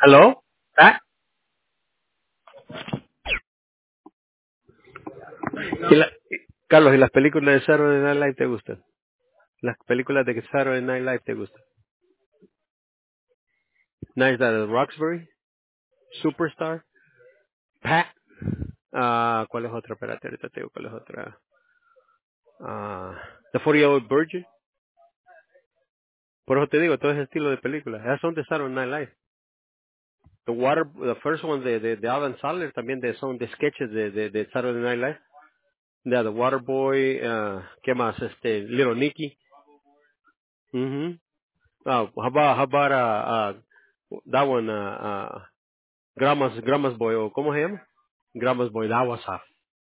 ¿Aló? ¿Ah? ¿Y la- Carlos, ¿y las películas de Saturday Night Live te gustan? Las películas de Saturday Night Live te gustan. Nice Dad Roxbury, Superstar, Pat. ¿Cuál es otra? Espérate, ahorita te digo cuál es otra. The 40-Year-Old Virgin. Por eso te digo, todo ese estilo de películas. Esas son de Saturday Night Live. The first one de Adam Sandler también son de sketches de Saturday Night Live. The Waterboy, ¿qué más? Little Nicky. Mhm. How about that one, Grandma's Boy, o ¿cómo se llama? Grandma's Boy, that was a